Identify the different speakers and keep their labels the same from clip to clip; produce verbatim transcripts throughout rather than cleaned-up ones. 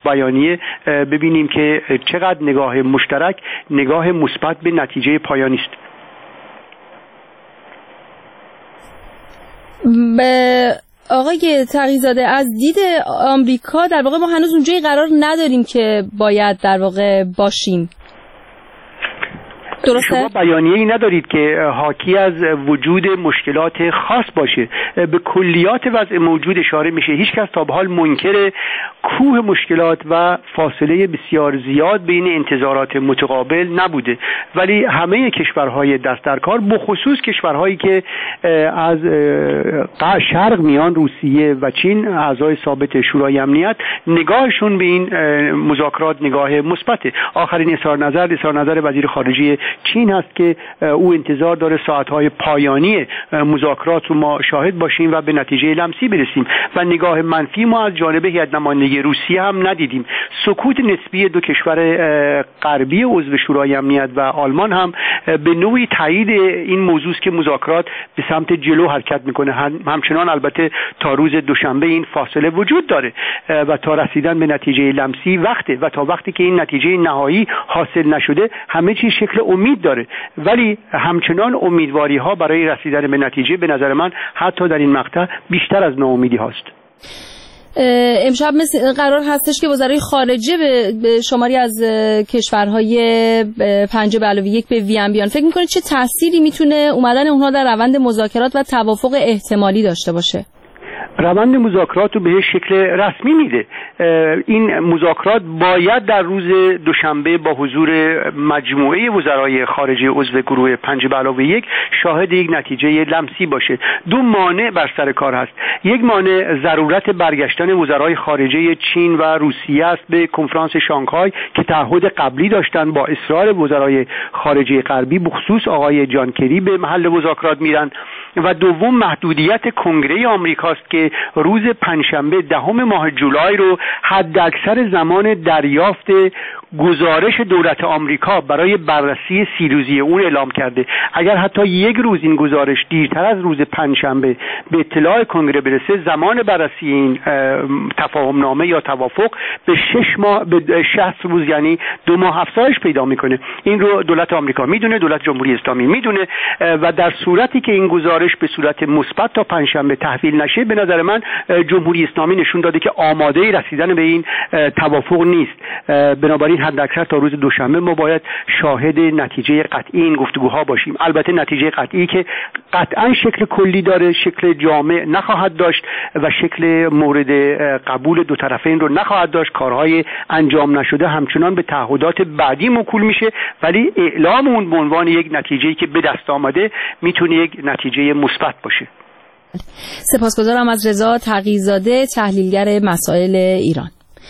Speaker 1: بیانیه ببینیم که چقدر نگاه مشترک نگاه مثبت به نتیجه پایانی است.
Speaker 2: به آقای تقی‌زاده، از دید آمریکا در واقع ما هنوز اونجایی قرار نداریم که باید در واقع باشیم. درسته؟
Speaker 1: شما بیانیه‌ای ندارید که حاکی از وجود مشکلات خاص باشه. به کلیات وضع موجود اشاره میشه. هیچ کس تا به حال منکر کوه مشکلات و فاصله بسیار زیاد بین انتظارات متقابل نبوده، ولی همه کشورهای دست در کار، بخصوص کشورهایی که از شرق میان، روسیه و چین، اعضای ثابت شورای امنیت، نگاهشون به این مذاکرات نگاه مثبته. آخرین اظهار نظر اظهار نظر وزیر خارجه چین هست که او انتظار داره ساعتهای پایانی مذاکرات رو ما شاهد باشیم و به نتیجه لمسی برسیم. و نگاه منفی ما از جانب هیئت نمایندگی روسیه هم ندیدیم. سکوت نسبی دو کشور غربی عضو شورای امنیت و آلمان هم به نوعی تایید این موضوع است که مذاکرات به سمت جلو حرکت میکنه. همچنان البته تا روز دوشنبه این فاصله وجود داره و تا رسیدن به نتیجه لمسی وقته و تا وقتی که این نتیجه نهایی حاصل نشده همه چیز شکل امید داره، ولی همچنان امیدواری ها برای رسیدن به نتیجه به نظر من حتی در این مقطع بیشتر از ناامیدی هاست.
Speaker 2: امشب مثل قرار هستش که وزرای خارجه به شماری از کشورهای پنج به علاوه یک به وین بیان. فکر میکنید چه تأثیری میتونه اومدن اونها در روند مذاکرات و توافق احتمالی داشته باشه؟
Speaker 1: روند مذاکرات رو به شکل رسمی میده. این مذاکرات باید در روز دوشنبه با حضور مجموعه وزرای خارجه عضو گروه پنج به علاوه یک شاهد یک نتیجه لمسی باشه. دو مانع بر سر کار هست. یک مانع ضرورت برگشتن وزرای خارجه چین و روسیه است به کنفرانس شانگهای که تعهد قبلی داشتن، با اصرار وزرای خارجه غربی بخصوص آقای جان کری به محل مذاکرات میرن. و دوم محدودیت کنگره آمریکاست که روز پنجشنبه دهم ماه جولای رو حد اکثر زمان دریافت گزارش دولت آمریکا برای بررسی سی روزی اون اعلام کرده. اگر حتی یک روز این گزارش دیرتر از روز پنجشنبه به اطلاع کنگره برسه، زمان بررسی این تفاهم نامه یا توافق به شش ماه به شصت روز یعنی دو ماه افزایش پیدا میکنه. این رو دولت آمریکا میدونه، دولت جمهوری اسلامی میدونه و در صورتی که این گزارش به صورت مثبت تا پنجشنبه تحویل نشه، به نظر من جمهوری اسلامی نشون داده که آماده رسیدن به این توافق نیست. بنابراین حد اکثر تا روز دوشنبه ما باید شاهد نتیجه قطعی این گفتگوها باشیم. البته نتیجه قطعی که قطعا شکل کلی داره، شکل جامع نخواهد داشت و شکل مورد قبول دو طرفین رو نخواهد داشت. کارهای انجام نشده همچنان به تعهدات بعدی موکول میشه، ولی اعلام اون به عنوان یک نتیجه‌ای که به دست آمده میتونه یک نتیجه مثبت باشه.
Speaker 2: سپاسگزارم از رضا تقی‌زاده، تحلیلگر مسائل ایران.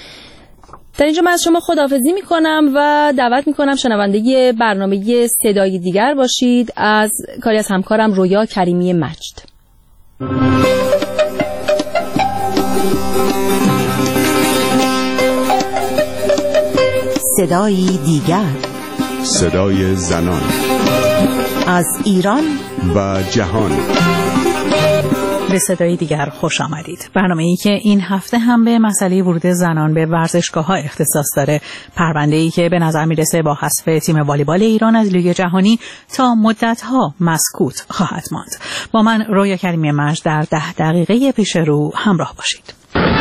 Speaker 2: در اینجا من از شما خداحافظی میکنم و دعوت میکنم شنونده برنامه صدای دیگر باشید از کاری از همکارم رویا کریمی مجد.
Speaker 3: صدای دیگر،
Speaker 4: صدای زنان
Speaker 3: از ایران
Speaker 4: و جهان.
Speaker 5: به صدای دیگر خوش آمدید. برنامه‌ای که این هفته هم به مسئله ورود زنان به ورزشگاه‌ها اختصاص داره. پرونده‌ای که به نظر میرسه با حذف تیم والیبال ایران از لیگ جهانی تا مدت‌ها مسکوت خواهد ماند. با من رویا کریمی مجد در ده دقیقه پیش رو همراه باشید.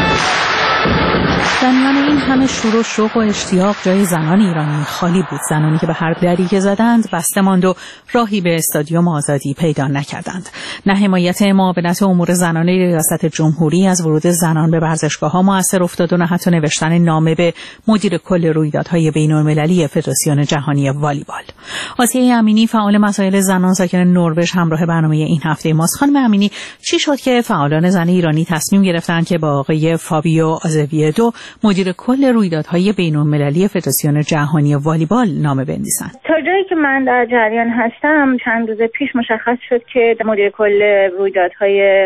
Speaker 5: در میان این همه شور و شوق و اشتیاق جای زنان ایرانی خالی بود. زنانی که به هر دری که زدند بسته ماند و راهی به استادیوم آزادی پیدا نکردند. نه حمایت معاونت امور زنانه ریاست جمهوری از ورود زنان به ورزشگاه‌ها مؤثر افتاد و نه حتی نوشتن نامه به مدیر کل رویدادهای بین‌المللی فدراسیون جهانی والیبال. آسیه امینی فعال مسائل زنان ساکن نروژ همراه برنامه این هفته ماست. خانم امینی، چی شد که فعالان زن ایرانی تصمیم گرفتند که با آقای فابیو آزویدو مدیر کل رویدادهای بین‌المللی فدراسیون جهانی والیبال نامه بنویسند؟
Speaker 6: تا جایی که من در جریان هستم چند روز پیش مشخص شد که مدیر کل رویدادهای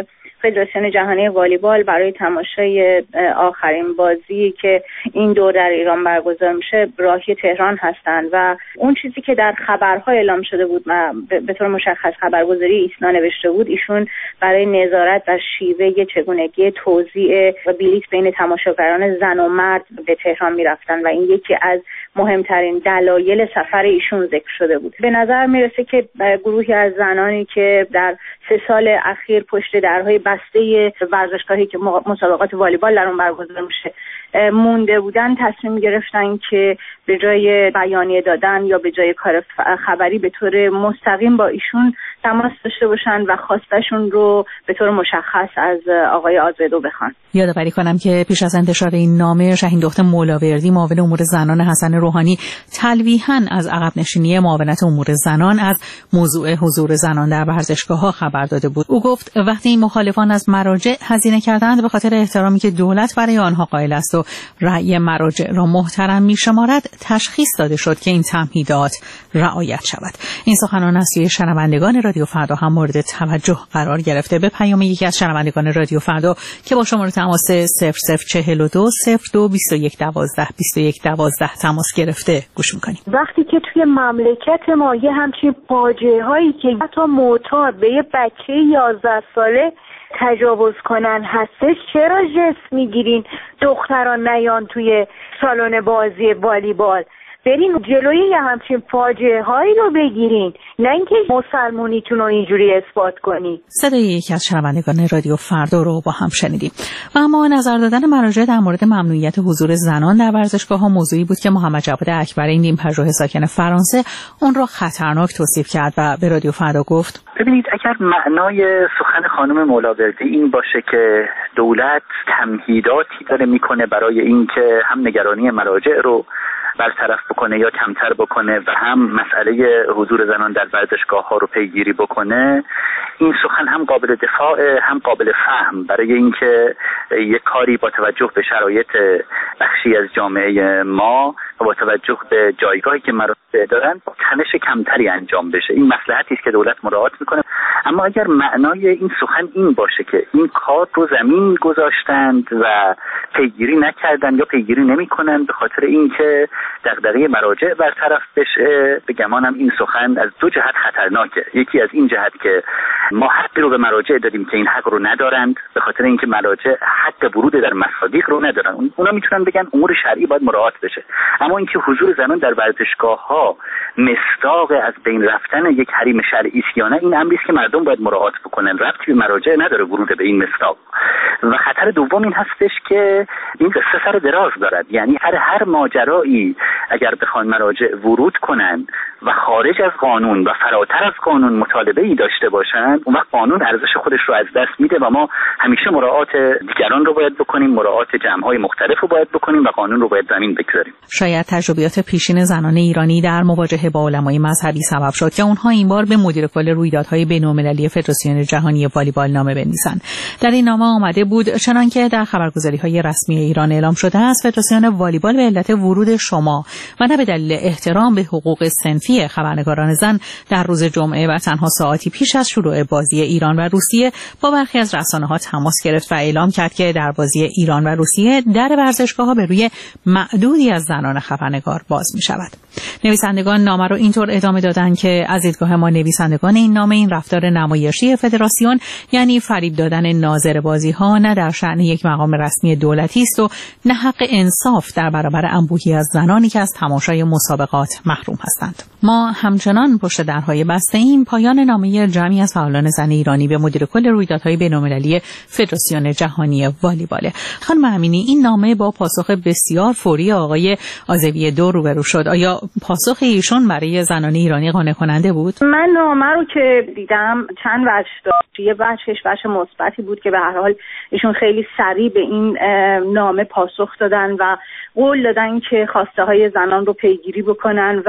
Speaker 6: فدراسیون جهانی والیبال برای تماشای آخرین بازی که این دور در ایران برگزار میشه راهی تهران هستند و اون چیزی که در خبرها اعلام شده بود به طور مشخص خبرگزاری ایسنا نوشته بود، ایشون برای نظارت بر شیوه چگونگی توزیع و بلیط بین تماشاگران زن و مرد به تهران میرفتن و این یکی از مهمترین دلایل سفر ایشون ذکر شده بود. به نظر میرسه که گروهی از زنانی که در سه سال اخیر پشت درهای بسته ورزشگاهی که مسابقات والیبال در اون برگزار میشه مونده بودن، تصمیم گرفتن که به جای بیانیه دادن یا به جای کار خبری به طور مستقیم با ایشون تماس داشته باشن و خواستشون رو به طور مشخص از آقای آزادو بخوان.
Speaker 5: یادآوری کنم که پیش از انتشار این نامه شاهین دختر مولاوردی معاون امور زنان حسن روحانی تلویحاً از عقب نشینی معاونت امور زنان از موضوع حضور زنان در ورزشگاه‌ها خبر داده بود. او گفت وقتی این مخالفان از مراجع هزینه کردند به خاطر احترامی که دولت برای آنها قائل است و رأی مراجع را محترم می‌شمارد، تشخیص داده شد که این تمهیدات رعایت شود. این سخنان از سوی شنوندگان رادیو فردا هم مورد توجه قرار گرفته. به پیام یکی از شنوندگان رادیو فردا که با شماره تماس صفر صفر چهل و دو صفر دو بیست و یک دوازده بیست و یک دوازده تماس گرفته گوش می‌کنیم.
Speaker 7: وقتی که توی مملکت ما یه همچین فاجعه‌هایی که حتی معتاد به یه بچه یازده ساله تجاوز کنن هستش، چرا جست میگیرین دختران نیان توی سالن بازی والیبال؟ برین جلوی یه همچین فاجعه هایی رو بگیرین، نه اینکه مسلمونیتون رو اینجوری اثبات کنی.
Speaker 5: صدای یکی از شنوندگان رادیو فردا رو با هم شنیدیم. و اما نظر دادن مراجع در مورد ممنوعیت حضور زنان در ورزشگاه‌ها موضوعی بود که محمد جواد اکبری نیم پژوهش ساکن فرانسه اون رو خطرناک توصیف کرد و به رادیو فردا گفت:
Speaker 8: ببینید، اگر معنای سخن خانم مولاوردی این باشه که دولت تمهیداتی داره میکنه برای اینکه هم نگرانی مراجع رو برطرف بکنه یا کمتر بکنه و هم مسئله حضور زنان در ورزشگاه ها رو پیگیری بکنه، این سخن هم قابل دفاع هم قابل فهم برای اینکه یک کاری با توجه به شرایط بخشی از جامعه ما و با توجه به جایگاهی که مراجع دارن با تنش کمتری انجام بشه. این مصلحتی است که دولت مراعات میکنه. اما اگر معنای این سخن این باشه که این کار رو زمین گذاشتند و پیگیری نکردن یا پیگیری نمیکنن به خاطر اینکه دغدغه مراجع برطرف بشه، به گمانم این سخن از دو جهت خطرناکه. یکی از این جهت که ما حقی رو به مراجع دادیم که این حق رو ندارند، به خاطر اینکه مراجع حق ورود در مصادیق رو ندارن. اونا میتونن بگن امور شرعی باید مراعات بشه، اما اینکه حضور زنان در ورزشگاه‌ها مصداق از بین رفتن یک حریم شرعی است یا نه، این امری است که مردم باید مراعات بکنن. ربطی به مراجع نداره ورود به این مصداق. و خطر دوم این هستش که این قصه سر دراز دارد، یعنی هر هر ماجرایی اگر بخوان مراجع ورود کنن و خارج از قانون و فراتر از قانون مطالبه‌ای داشته باشند، اون وقت قانون ارزش خودش رو از دست میده و ما همیشه مراعات دیگران رو باید بکنیم، مراعات جمع‌های مختلف رو باید بکنیم و قانون رو باید زمین بگذاریم.
Speaker 5: شاید تجربیات پیشین زنان ایرانی در مواجهه با علمای مذهبی سبب شد که اونها این بار به مدیر کل رویدادهای بین‌المللی فدراسیون جهانی والیبال نامه بنویسند. در این نامه آمده بود چنانکه در خبرگزاری‌های رسمی ایران اعلام شده است، فدراسیون والیبال به علت ورود شما و نه به دلیل احترام به حقوق صنفی خبرنگاران زن در روز جمعه و تنها ساعتی پیش از شروع بازی ایران و روسیه با برخی از رسانه‌ها تماس گرفت و اعلام کرد که در بازی ایران و روسیه در ورزشگاه‌ها به روی معدودی از زنان خبرنگار باز می‌شود. نویسندگان نامه رو اینطور ادامه دادند که از دیدگاه ما نویسندگان این نامه این رفتار نمایشی فدراسیون، یعنی فریب دادن ناظر بازی‌ها، نه در شأن یک مقام رسمی دولتی است و نه حق انصاف در برابر انبوهی از زنانی که از تماشای مسابقات محروم هستند. ما همچنان پشت درهای بسته ایم. پایان نامه جمعی از فعالان زن ایرانی به مدیر کل رویدادهای بین‌المللی فدراسیون جهانی والیبال. خانم امینی، این نامه با پاسخ بسیار فوری آقای آذوی دو روبرو شد. آیا پاسخ ایشون برای زنان ایرانی قانع کننده بود؟
Speaker 6: من نامه رو که دیدم چند وجه داشت. یه وجهش وجه مثبتی بود که به هر حال ایشون خیلی سریع به این نامه پاسخ دادن و قول دادن که خواسته های زنان رو پیگیری بکنن و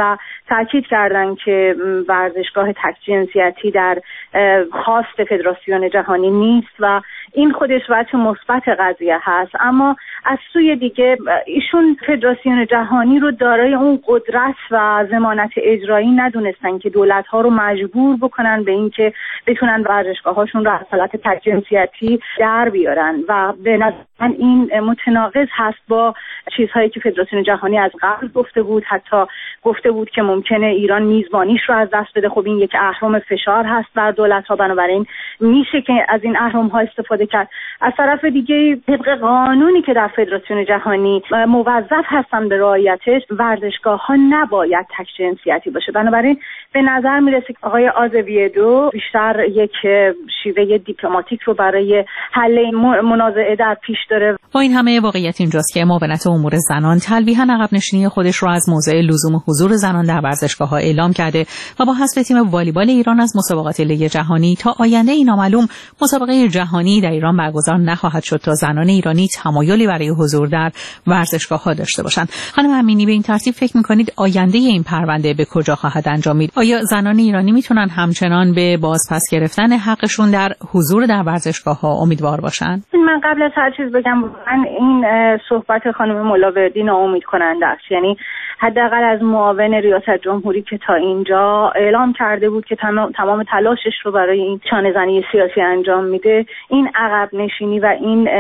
Speaker 6: تاکید کردن که ورزشگاه تک جنسیتی در خواست فدراسیون جهانی نیست و این خودش وجه مثبت قضیه هست. اما از سوی دیگه ایشون فدراسیون جهانی رو دارای اون قدرت و ضمانت اجرایی ندونستن که دولت‌ها رو مجبور بکنن به این که بتونن ورزشگاه‌هاشون رو از حالت تک جنسیتی در بیارن و به نظر من این متناقض هست با چیزهایی که فدراسیون جهانی از قبل گفته بود. حتی گفته بود که ممکنه ایران میزبانیش رو از دست بده. خب این یک اهرم فشار هست بر دولت‌ها، بنابراین میشه که از این اهرم‌ها استفاده کرد. از طرف دیگه طبق قانونی که در فدراسیون جهانی موظف هستن به رعایتش، ورزشگاه‌ها نباید تک جنسیتی باشه. بنابراین به نظر میرسه که آقای آزویدو بیشتر یک شیوه دیپلماتیک رو برای حل منازعه در پیش داره.
Speaker 5: با این همه واقعیت اینجاست که معاونت امور زنان تلویحاً عقب نشینی خودش رو از موضع لزوم حضور زنان در ورزشگاه‌ها اعلام کرده و با حذف تیم والیبال ایران از مسابقات لیگ جهانی تا آینده ای نامعلوم مسابقه جهانی در ایران برگزار نخواهد شد تا زنان ایرانی تمایلی برای حضور در ورزشگاه‌ها داشته باشند. خانم امینی، به این ترتیب فکر می‌کنید آینده این پرونده به کجا خواهد انجامید؟ آیا زنان ایرانی میتونن همچنان به بازپس گرفتن حقشون در حضور در ورزشگاه‌ها امیدوار باشن؟
Speaker 6: من قبل از هر چیز بگم من این صحبت خانم ملاوردی ناامید کننده است. یعنی حداقل از معاون ریاست جمهوری که تا اینجا اعلام کرده بود که تمام تمام تلاشش رو برای این چانه‌زنی سیاسی انجام میده، این عقب نشینی و این